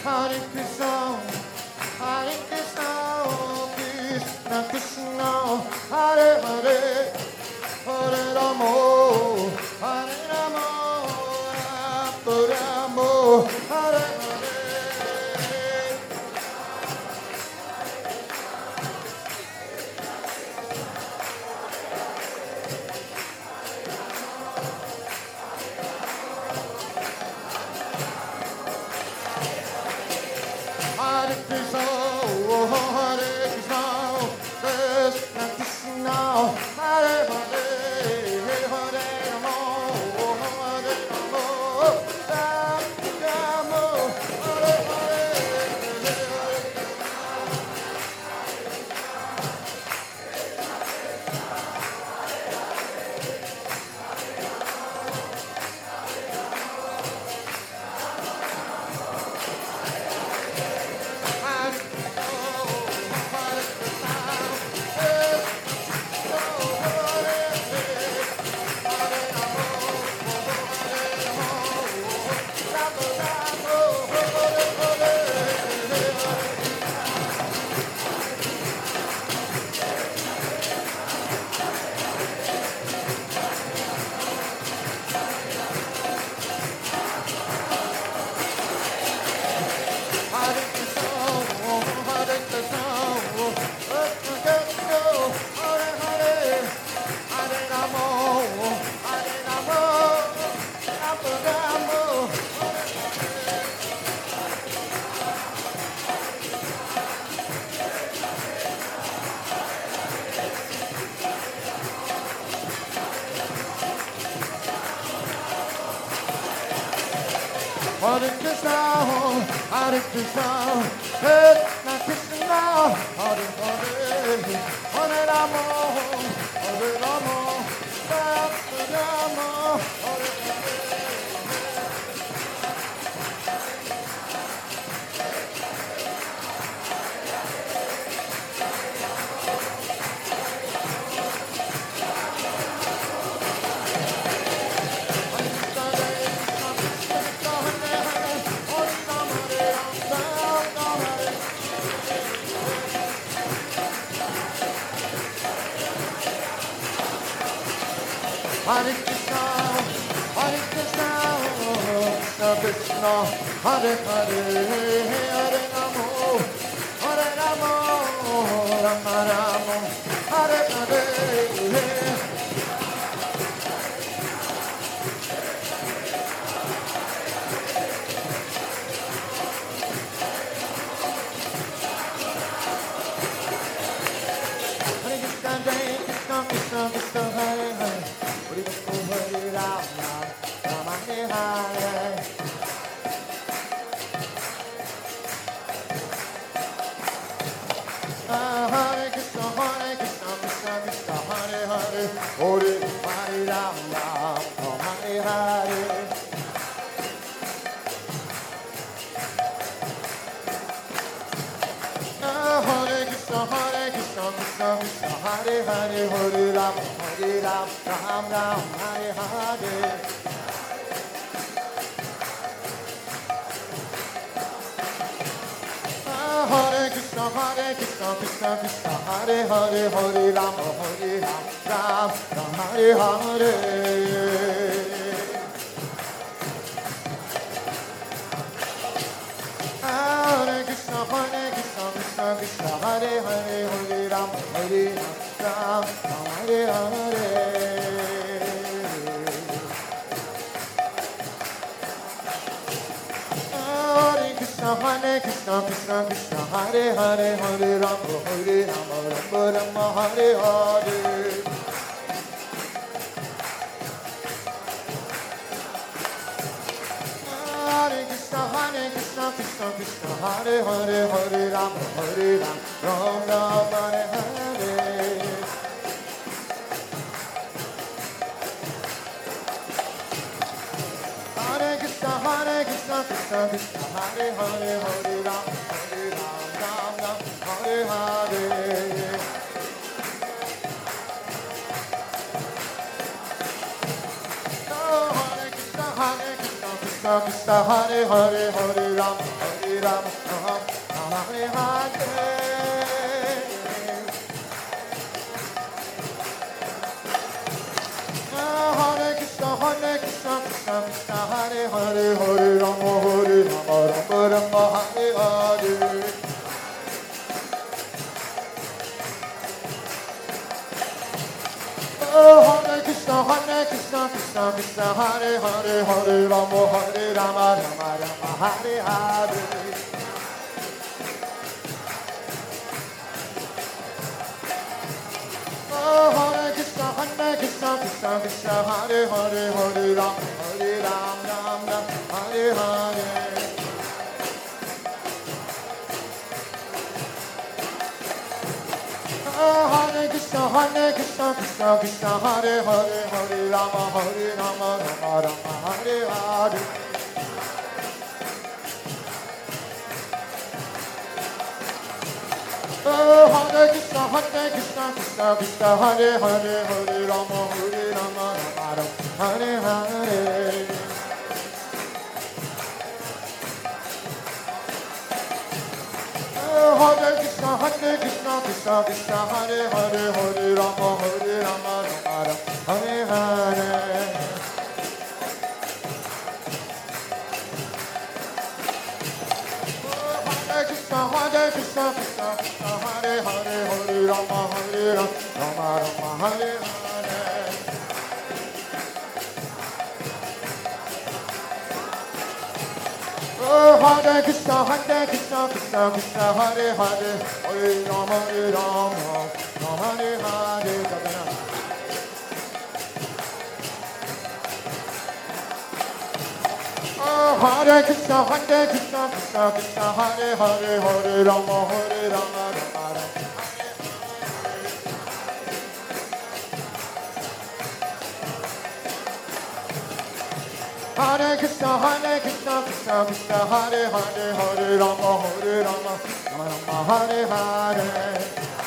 Hare Krishna, Hare Krishna, Krishna Krishna, Hare Hare, Hare Rama, Hare Rama, Rama Rama, Hare Hare. Hare Krishna, oh Hare Krishna, Krishna Krishna, Hare Hare, Hare Rama, oh Hare Rama, Rama Rama, Hare Hare. Hare Krishna, oh Hare Krishna, oh Krishna Krishna, Hare Hare, Hare Rama, oh Hare Rama, Rama Rama, Hare Hare Krishna, Hare Krishna, Krishna Krishna, Hare Hare, Hare Rama, Hare Rama, Rama Rama, Hare Hare. Hare Krishna, Hare Krishna, Krishna Krishna, Hare Hare, Hare Rama, Hare Rama, Rama Rama, Hare Hare. Hare Krishna, Hare Krishna, Krishna Krishna, Hare Hare, Hare Krishna, Hare Rama, Rama Hare Hare. Hare Krishna, Hare Krishna, Krishna Krishna, Hare Hare, Hare Hare Rama, Rama Hare Hare. Hare Krishna, Hare Krishna, Krishna Krishna, Hare Hare, Hare Rama, Hare Rama, Ram Ram, Hare Hare. Hare Krishna, Hare Krishna, Krishna Krishna, Hare Hare, Hare Rama, Hare Rama, Ram Ram, Hare Hare. Hare Krishna, Hare Krishna, Krishna Krishna, Hare Hare, Hare Rama, Hare Rama, Ram Ram, Hare Hare. Hare Krishna, Hare Krishna, Krishna Krishna, Hare Hare, Hare Rama, Hare Rama, Rama Rama, Hare Hare. Hare Krishna, Hare Krishna, Krishna Krishna, Hare Hare, Hare Rama, Hare Rama, Ram Ram, Hare Hare. Hare Krishna, Hare Krishna, Krishna Krishna, Hare Hare, Hare Rama, Hare Rama, Ram Ram, Hare Hare. Hare Krishna, Hare Krishna, Krishna Krishna, Hare Hare, Hare Rama, Hare Hare Rama, Rama Hare Hare. Hare Krishna, Hare Krishna, Krishna Krishna, Hare Hare, Hare Rama, Hare Rama, Rama Rama, Hare Hare. Hare Krishna, Hare Krishna, Krishna Krishna, Hare Hare, Hare Rama, Hare Rama, Rama Rama, Hare Hare. Hare Krishna, Hare Krishna, Krishna Krishna, Hare Hare, Hare Ram, Hare Ram, Ram Ram, Hare Hare. Hare Krishna, Hare Krishna, Krishna Krishna, Hare Hare, Hare Rama, Hare Rama, Rama Rama, Hare Hare. Hare Krishna, Hare Krishna, Krishna Krishna, Hare Hare, Hare Rama, Hare Rama, Rama Rama, Hare Hare. Hare Krishna, Hare Krishna, Krishna Krishna, Hare Hare, Hare Rama, Hare Rama, Rama Rama, Hare Hare. Hare Krishna, Hare Krishna, Krishna Krishna, Hare Hare, Hare Rama, Hare Rama, Rama Rama, Hare Hare. Hare Krishna, Hare Krishna, Krishna Krishna, Hare Hare, Hare Rama, Hare Rama, Rama Hare Hare. Hare Krishna, Hare Krishna, Krishna Krishna, Hare Hare, Hare Rama, Hare Rama, Rama Rama. Hare Krishna, Hare Krishna, Krishna Krishna, Hare Hare, Hare Rama, Hare Rama, Rama Rama, Hare Hare.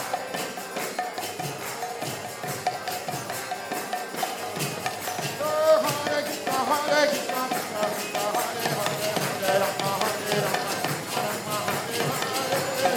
Hare Krishna, Hare Krishna, Krishna Krishna, Hare Hare, Hare Rama, Hare Rama, Rama Rama, Hare Hare.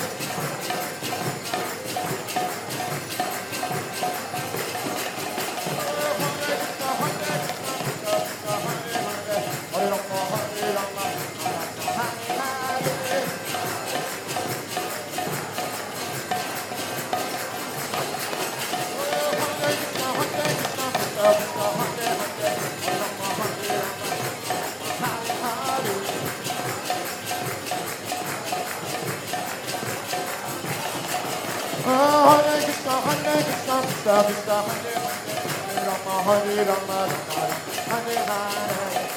Hare Krishna, Hare Krishna, Krishna Krishna, Hare Hare, Rama, Hare Rama, Rama Rama, Hare Hare.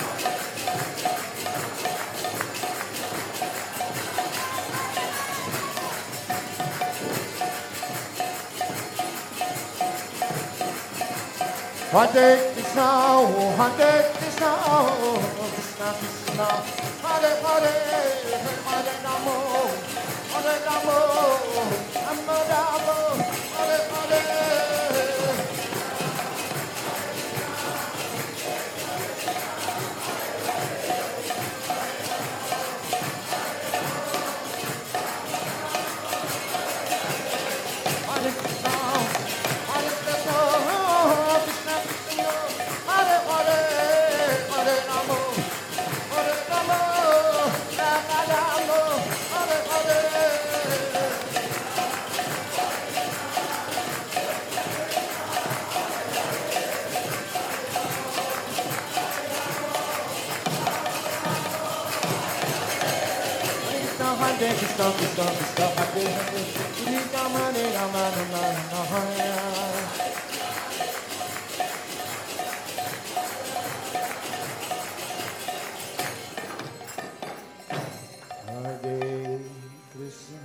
Hare Krishna, oh Hare Krishna, oh Krishna Krishna, Hare Hare, Hare Rama, Hare Rama, Rama Rama, Hare Hare. Hare Krishna, Hare Krishna, Krishna Krishna, Hare Hare, Hare Rama, Hare Rama, Rama Rama, Hare Hare. Hare Krishna, Krishna Krishna, Hare Hare, Hare Rama, Hare Rama, Rama Rama, Hare Hare. Hare Krishna,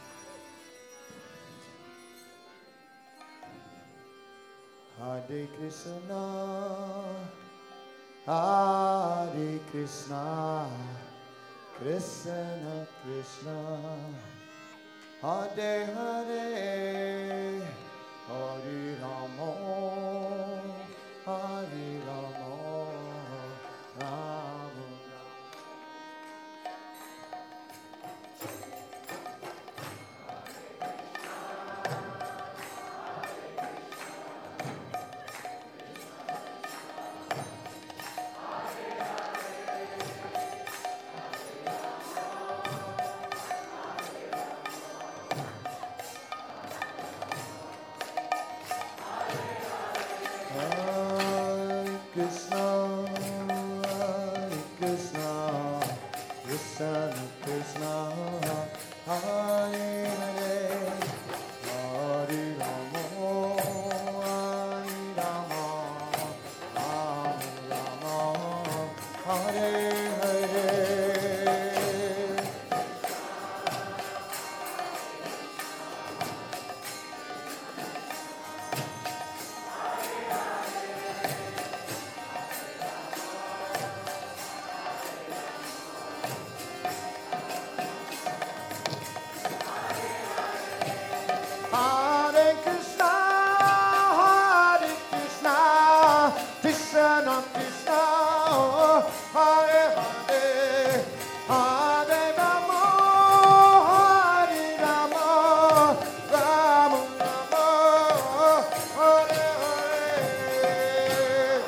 Hare Krishna, Hare Krishna, Krishna Krishna, Hare Hare, Hare Rama, Hare Rama, Rama Krishna, Hare Hare, Hare Rama, Hare Rama, Rama Rama, Hare Hare. Hare Krishna, Hare Krishna, Krishna Krishna, Hare Hare, Hare Rama, Hare Rama, Rama Rama, Hare Hare.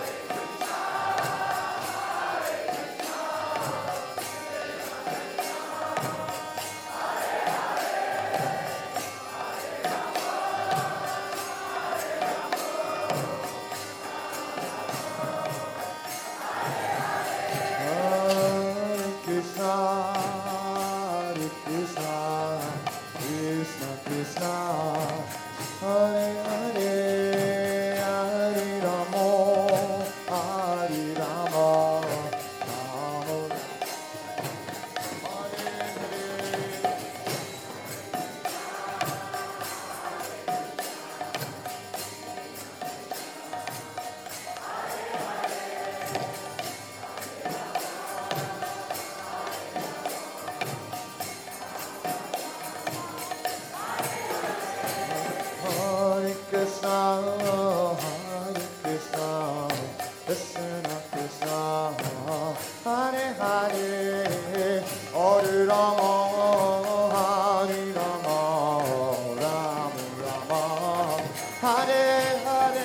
Hare Krishna, Hare Krishna, Krishna Krishna, Hare Hare, Hare Rama, Hare Rama, Rama Hare Hare. Hare Krishna, Hare Krishna, Krishna Krishna, Hare Hare, Hare Rama, Hare Rama, Rama Rama, Hare Hare.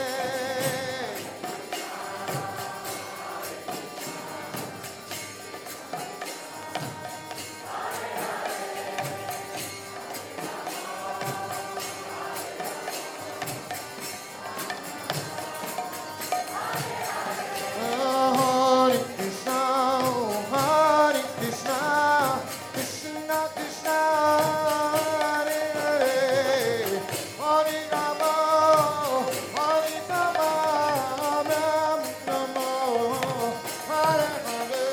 Hare Krishna, Hare Krishna, Krishna Krishna, Hare Hare, Hare Rama, Hare Rama, Rama Rama, Hare Hare.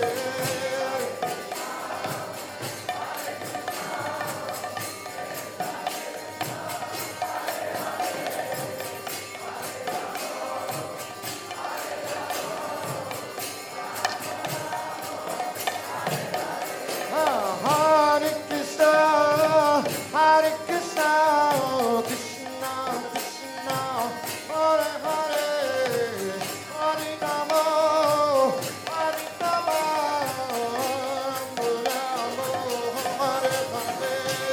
Hare Krishna, Hare Krishna, Krishna Krishna, Hare Hare, Hare Rama, Hare Rama, Rama Rama, Hare Hare.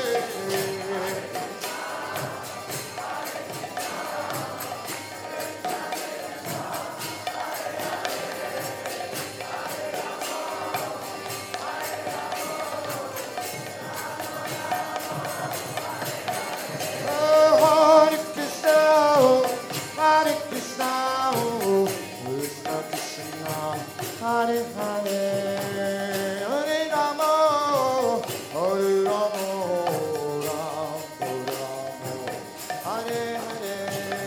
Hare Krishna, Hare Krishna, Krishna Krishna, Hare Hare, Hare Rama, Hare Rama, Rama Rama, Hare Hare.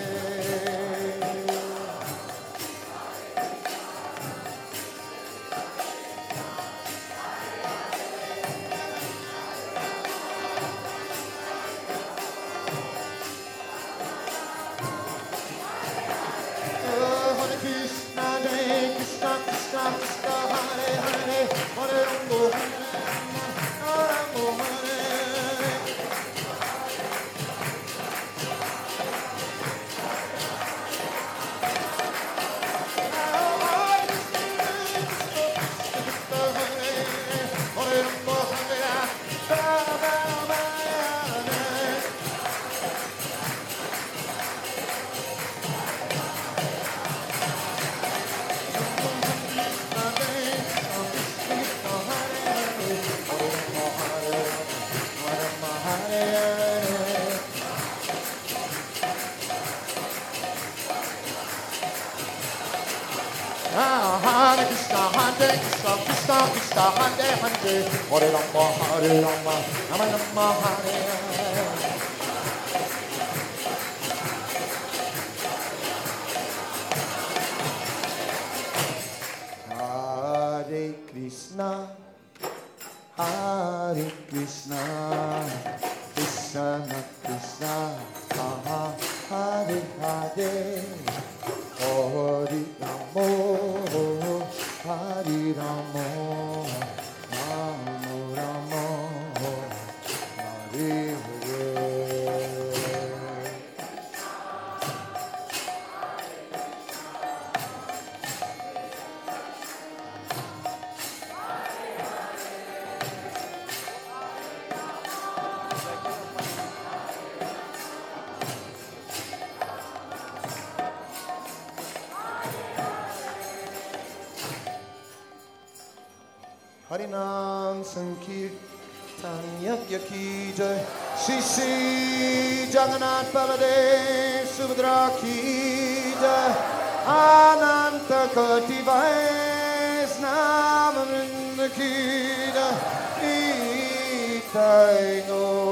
Hare Krishna, Hare Krishna, Krishna Krishna, Hare Hare, Hare Rama, Hare Rama, Rama Hare. Hare Krishna, Hare Krishna, Krishna Krishna Krishna Hare Hare Hare Rama Hare Rama Rama Rama Hare Hare Hare Krishna Hare Krishna Krishna Krishna Hare Hare Hare Ramo Hare Ramo Ramo Ramo Hare Hare Harinam Sankirtan Yajna Ki Jai Shri Shri Jagannath Baladev Subhadra Ki Jai Ananta Koti Vaisnava Vrinda Ki Jai Nitai Gaur